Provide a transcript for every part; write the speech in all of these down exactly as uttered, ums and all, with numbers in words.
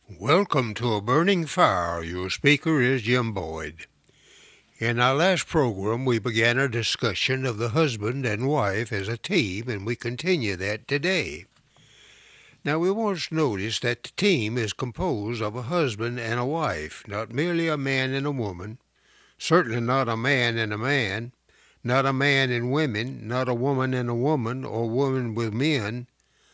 Welcome to A Burning Fire. Your speaker is Jim Boyd. In our last program, we began a discussion of the husband and wife as a team, and we continue that today. Now, we once noticed that the team is composed of a husband and a wife, not merely a man and a woman, certainly not a man and a man, not a man and women, not a woman and a woman, or woman with men.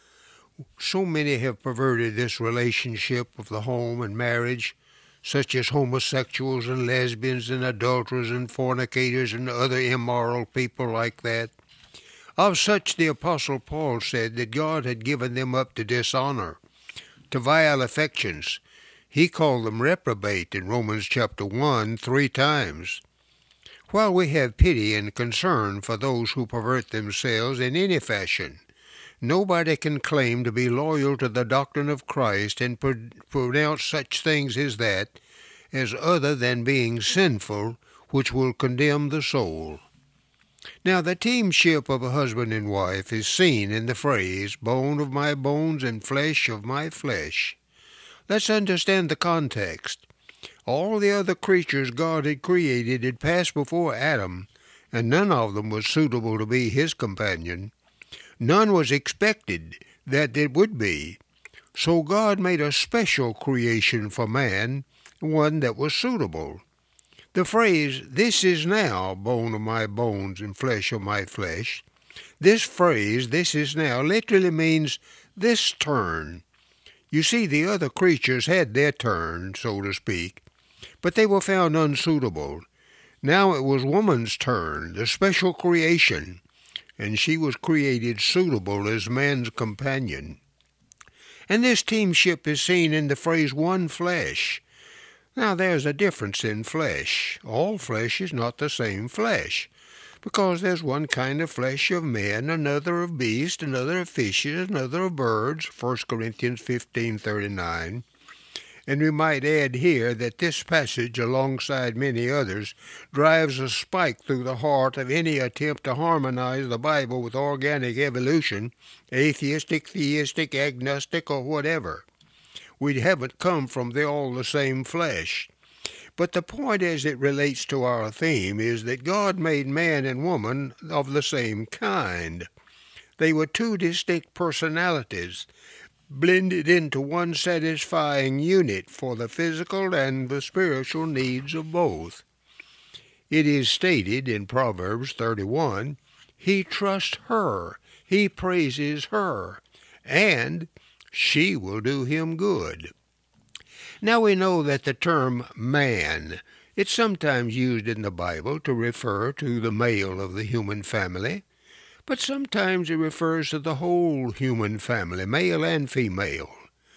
So many have perverted this relationship of the home and marriage, such as homosexuals and lesbians and adulterers and fornicators and other immoral people like that. Of such the Apostle Paul said that God had given them up to dishonor, to vile affections. He called them reprobate in Romans chapter one three times. While we have pity and concern for those who pervert themselves in any fashion, nobody can claim to be loyal to the doctrine of Christ and pro- pronounce such things as that as other than being sinful, which will condemn the soul. Now, the teamship of a husband and wife is seen in the phrase, bone of my bones and flesh of my flesh. Let's understand the context. All the other creatures God had created had passed before Adam, and none of them was suitable to be his companion. None was expected that it would be. So God made a special creation for man, one that was suitable. The phrase, this is now bone of my bones and flesh of my flesh, this phrase, this is now, literally means this turn. You see, the other creatures had their turn, so to speak, but they were found unsuitable. Now it was woman's turn, the special creation, and she was created suitable as man's companion. And this teamship is seen in the phrase one flesh. Now there's a difference in flesh. All flesh is not the same flesh, because there's one kind of flesh of men, another of beasts, another of fishes, another of birds, First Corinthians fifteen thirty-nine. And we might add here that this passage, alongside many others, drives a spike through the heart of any attempt to harmonize the Bible with organic evolution, atheistic, theistic, agnostic, or whatever. We haven't come from the all the same flesh. But the point as it relates to our theme is that God made man and woman of the same kind. They were two distinct personalities, blended into one satisfying unit for the physical and the spiritual needs of both. It is stated in Proverbs thirty-one, he trusts her, he praises her, and she will do him good. Now we know that the term man, it's sometimes used in the Bible to refer to the male of the human family, but sometimes it refers to the whole human family, male and female.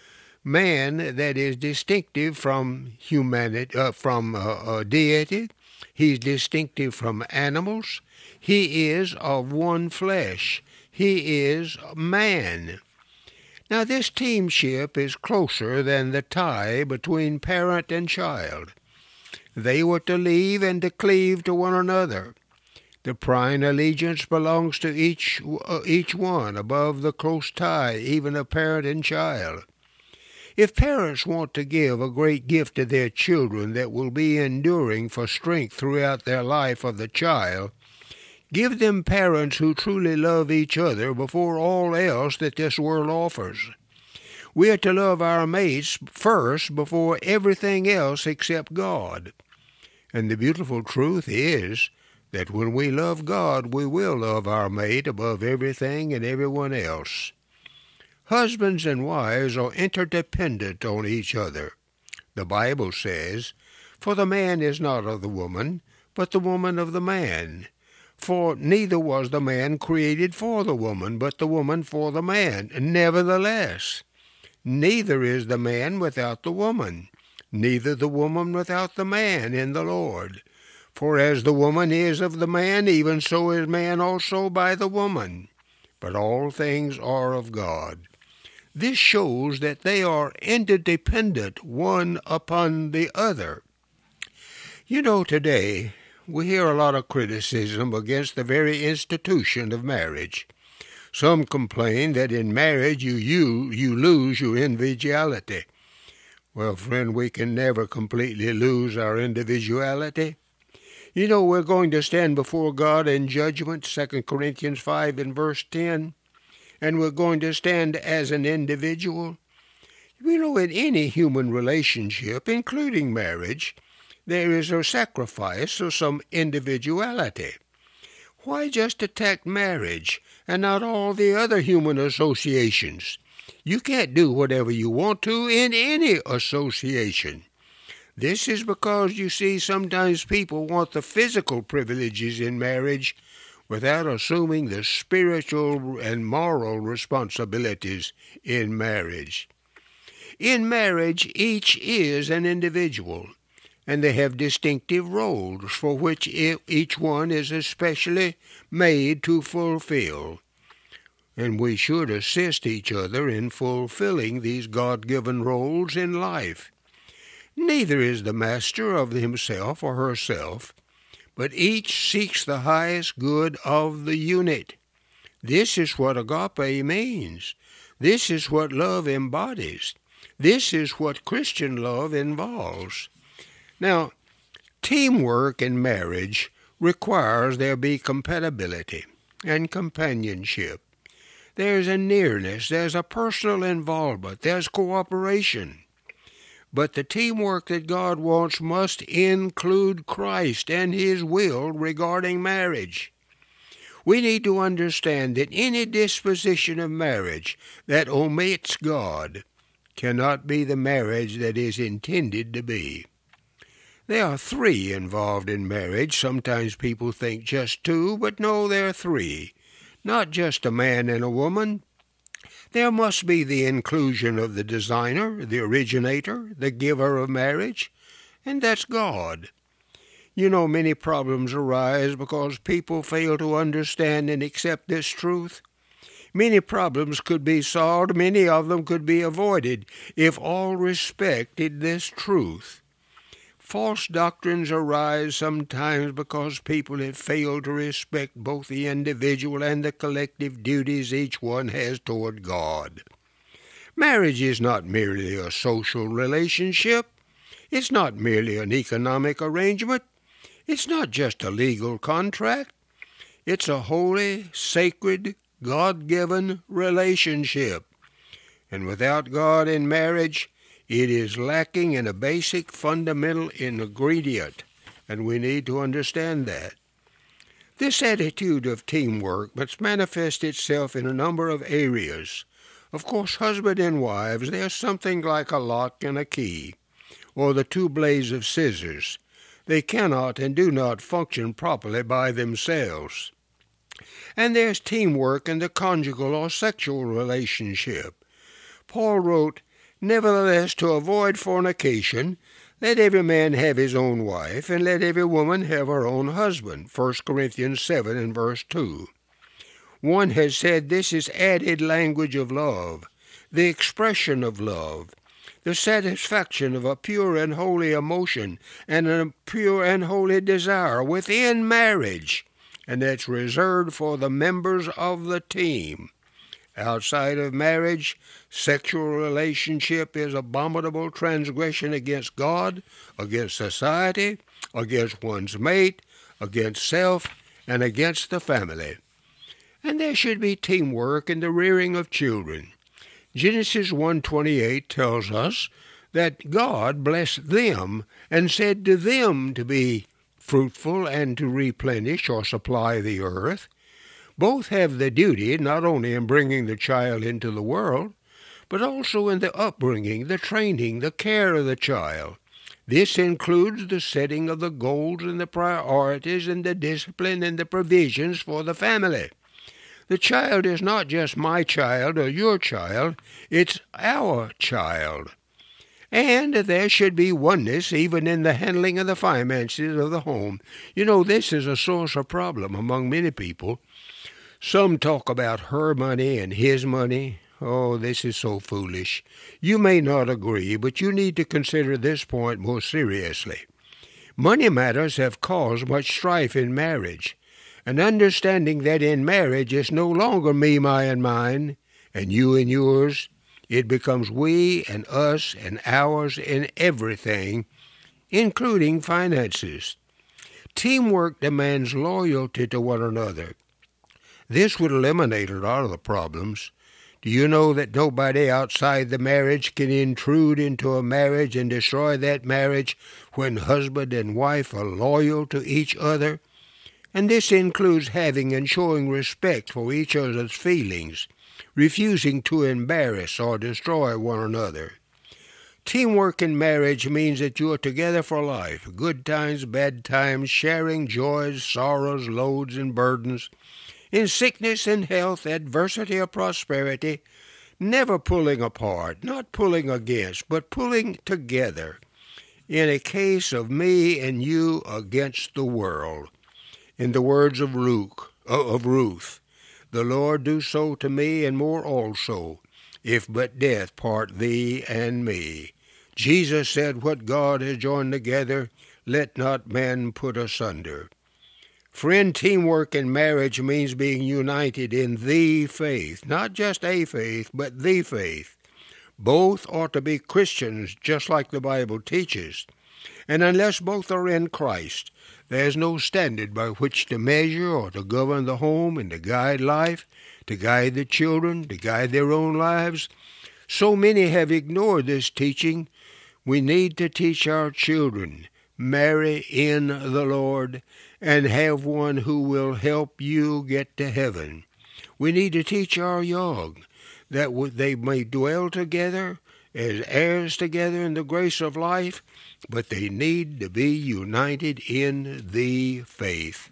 Man that is distinctive from humanity, uh, from uh, uh, deity. He's distinctive from animals. He is of one flesh. He is man. Now this teamship is closer than the tie between parent and child. They were to leave and to cleave to one another. The prime allegiance belongs to each uh, each one above the close tie, even of parent and child. If parents want to give a great gift to their children that will be enduring for strength throughout their life of the child, give them parents who truly love each other before all else that this world offers. We are to love our mates first before everything else except God. And the beautiful truth is that when we love God, we will love our mate above everything and everyone else. Husbands and wives are interdependent on each other. The Bible says, for the man is not of the woman, but the woman of the man. For neither was the man created for the woman, but the woman for the man. Nevertheless, neither is the man without the woman, neither the woman without the man in the Lord. For as the woman is of the man, even so is man also by the woman. But all things are of God. This shows that they are interdependent one upon the other. You know, today we hear a lot of criticism against the very institution of marriage. Some complain that in marriage you, you, you lose your individuality. Well, friend, we can never completely lose our individuality. You know, we're going to stand before God in judgment, Second Corinthians five and verse ten, and we're going to stand as an individual. You know, in any human relationship, including marriage, there is a sacrifice of some individuality. Why just attack marriage and not all the other human associations? You can't do whatever you want to in any association. This is because, you see, sometimes people want the physical privileges in marriage without assuming the spiritual and moral responsibilities in marriage. In marriage, each is an individual, and they have distinctive roles for which each one is especially made to fulfill. And we should assist each other in fulfilling these God-given roles in life. Neither is the master of himself or herself, but each seeks the highest good of the unit. This is what agape means. This is what love embodies. This is what Christian love involves. Now, teamwork in marriage requires there be compatibility and companionship. There's a nearness, there's a personal involvement, there's cooperation. But the teamwork that God wants must include Christ and His will regarding marriage. We need to understand that any disposition of marriage that omits God cannot be the marriage that is intended to be. There are three involved in marriage. Sometimes people think just two, but no, there are three. Not just a man and a woman. There must be the inclusion of the designer, the originator, the giver of marriage, and that's God. You know, many problems arise because people fail to understand and accept this truth. Many problems could be solved, many of them could be avoided, if all respected this truth. False doctrines arise sometimes because people have failed to respect both the individual and the collective duties each one has toward God. Marriage is not merely a social relationship. It's not merely an economic arrangement. It's not just a legal contract. It's a holy, sacred, God-given relationship. And without God in marriage, it is lacking in a basic fundamental ingredient, and we need to understand that. This attitude of teamwork must manifest itself in a number of areas. Of course, husband and wives, they're something like a lock and a key, or the two blades of scissors. They cannot and do not function properly by themselves. And there's teamwork in the conjugal or sexual relationship. Paul wrote, "Nevertheless, to avoid fornication, let every man have his own wife, and let every woman have her own husband." First Corinthians seven and verse two. One has said this is added language of love, the expression of love, the satisfaction of a pure and holy emotion and a pure and holy desire within marriage, and that's reserved for the members of the team. Outside of marriage, sexual relationship is abominable transgression against God, against society, against one's mate, against self, and against the family. And there should be teamwork in the rearing of children. Genesis one twenty-eight tells us that God blessed them and said to them to be fruitful and to replenish or supply the earth. Both have the duty not only in bringing the child into the world, but also in the upbringing, the training, the care of the child. This includes the setting of the goals and the priorities and the discipline and the provisions for the family. The child is not just my child or your child, it's our child. And there should be oneness even in the handling of the finances of the home. You know, this is a source of problem among many people. Some talk about her money and his money. Oh, this is so foolish. You may not agree, but you need to consider this point more seriously. Money matters have caused much strife in marriage, and understanding that in marriage it's no longer me, my, and mine, and you and yours, It becomes we and us and ours in everything, including finances. Teamwork demands loyalty to one another. This would eliminate a lot of the problems. Do you know that nobody outside the marriage can intrude into a marriage and destroy that marriage when husband and wife are loyal to each other? And this includes having and showing respect for each other's feelings, refusing to embarrass or destroy one another. Teamwork in marriage means that you are together for life, good times, bad times, sharing joys, sorrows, loads, and burdens, in sickness and health, adversity or prosperity, never pulling apart, not pulling against, but pulling together, in a case of me and you against the world. In the words of Luke, of Ruth, the Lord do so to me and more also, if but death part thee and me. Jesus said, what God has joined together, let not man put asunder. Friend, teamwork in marriage means being united in the faith, not just a faith, but the faith. Both ought to be Christians, just like the Bible teaches. And unless both are in Christ, there is no standard by which to measure or to govern the home and to guide life, to guide the children, to guide their own lives. So many have ignored this teaching. We need to teach our children, marry in the Lord, and have one who will help you get to heaven. We need to teach our young that they may dwell together as heirs together in the grace of life, but they need to be united in the faith.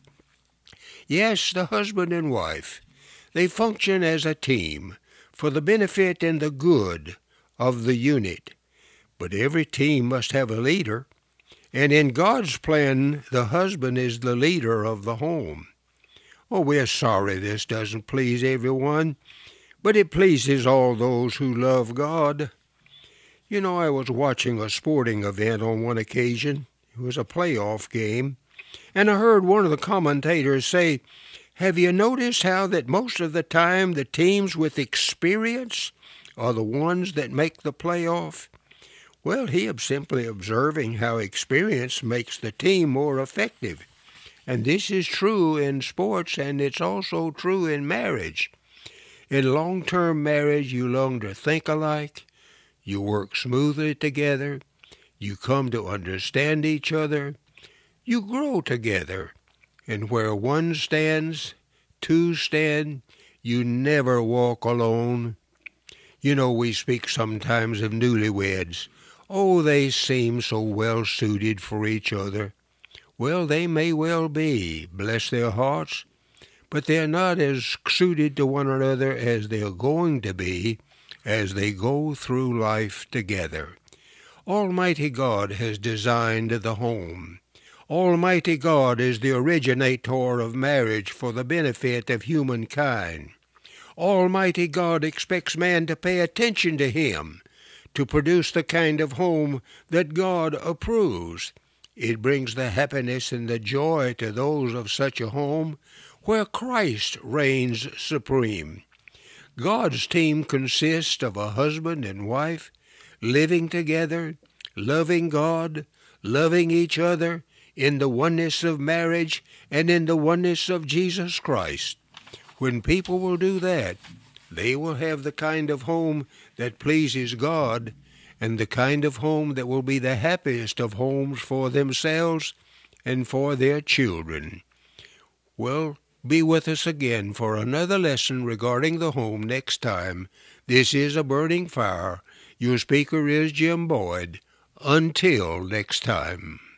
Yes, the husband and wife, they function as a team for the benefit and the good of the unit. But every team must have a leader, and in God's plan, the husband is the leader of the home. Oh, we're sorry this doesn't please everyone, but it pleases all those who love God. You know, I was watching a sporting event on one occasion. It was a playoff game, and I heard one of the commentators say, have you noticed how that most of the time the teams with experience are the ones that make the playoff? Well, he is simply observing how experience makes the team more effective. And this is true in sports, and it's also true in marriage. In long-term marriage, you learn to think alike, you work smoothly together, you come to understand each other, you grow together. And where one stands, two stand, you never walk alone. You know, we speak sometimes of newlyweds. Oh, they seem so well suited for each other. Well, they may well be, bless their hearts, but they're not as suited to one another as they're going to be as they go through life together. Almighty God has designed the home. Almighty God is the originator of marriage for the benefit of humankind. Almighty God expects man to pay attention to Him, to produce the kind of home that God approves. It brings the happiness and the joy to those of such a home where Christ reigns supreme. God's team consists of a husband and wife living together, loving God, loving each other in the oneness of marriage and in the oneness of Jesus Christ. When people will do that, they will have the kind of home that pleases God and the kind of home that will be the happiest of homes for themselves and for their children. Well, be with us again for another lesson regarding the home next time. This is A Burning Fire. Your speaker is Jim Boyd. Until next time.